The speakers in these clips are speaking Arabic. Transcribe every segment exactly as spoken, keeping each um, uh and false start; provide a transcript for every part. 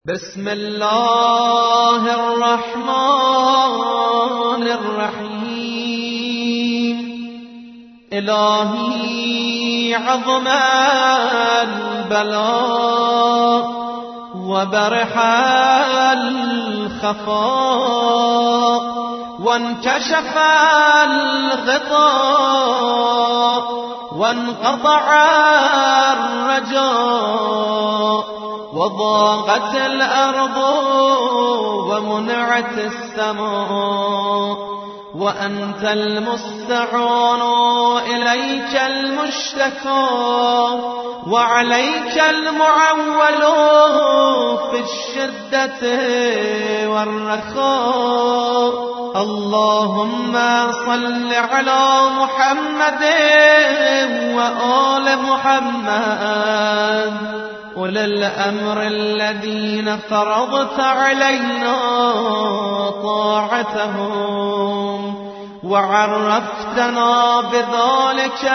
بسم الله الرحمن الرحيم. إلهي عظم البلاء وبرح الخفاء وانكشف الغطاء وانقطع الرجاء وضاقت الأرض ومنعت السماء وأنت المستعان إليك المشتكى وعليك المعول في الشدة والرخاء. اللهم صل على محمد وآل محمد أولي الأمر الذين فرضت علينا طاعتهم وعرفتنا بذلك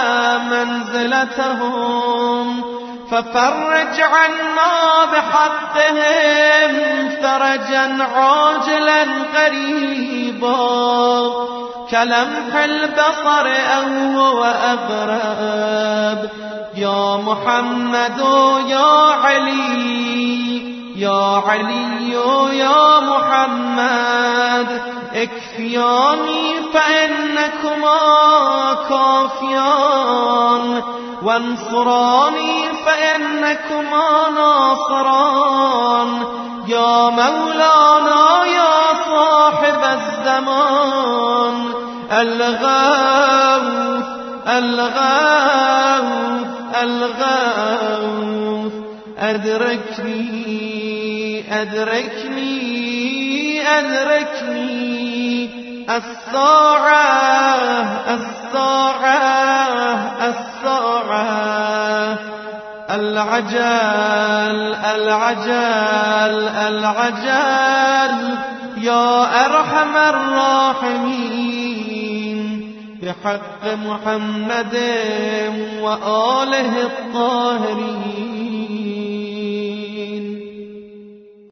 منزلتهم، ففرج عنا بحقهم فرجا عاجلا قريبا كلمح البصر أو هو أقرب. يا محمد يا علي يا علي يا محمد اكفياني فإنكما كافيان وانصراني فإنكما ناصران. يا مولانا يا صاحب الزمان الغوث الغوث الغوث أدركني أدركني أدركني الساعة الساعة الساعة. العجل العجل العجل يا أرحم الراحمين بحق محمد وآله الطاهرين.